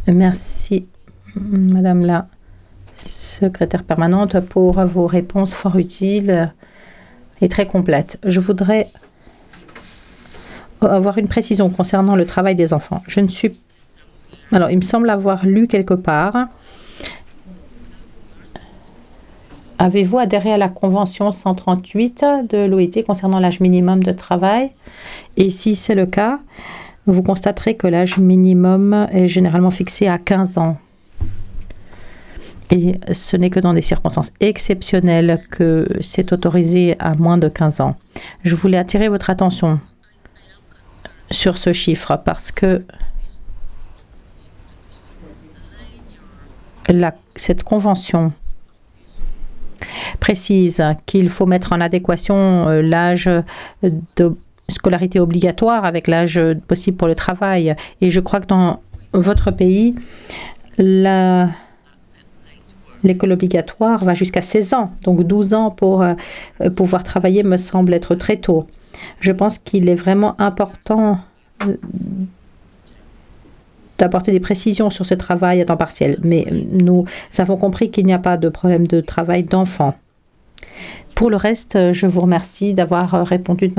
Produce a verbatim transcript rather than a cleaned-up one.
Merci, Madame la secrétaire permanente, pour vos réponses fort utiles et très complètes. Je voudrais avoir une précision concernant le travail des enfants. Je ne suis... Alors, il me semble avoir lu quelque part. Avez-vous adhéré à la Convention cent trente-huit de l'O I T concernant l'âge minimum de travail? Et si c'est le cas, vous constaterez que l'âge minimum est généralement fixé à quinze ans. Et ce n'est que dans des circonstances exceptionnelles que c'est autorisé à moins de quinze ans. Je voulais attirer votre attention sur ce chiffre parce que la, cette convention précise qu'il faut mettre en adéquation l'âge de scolarité obligatoire avec l'âge possible pour le travail. Et je crois que dans votre pays, la l'école obligatoire va jusqu'à seize ans, donc douze ans pour euh, pouvoir travailler me semble être très tôt. Je pense qu'il est vraiment important euh, d'apporter des précisions sur ce travail à temps partiel, mais nous avons compris qu'il n'y a pas de problème de travail d'enfant. Pour le reste, je vous remercie d'avoir répondu de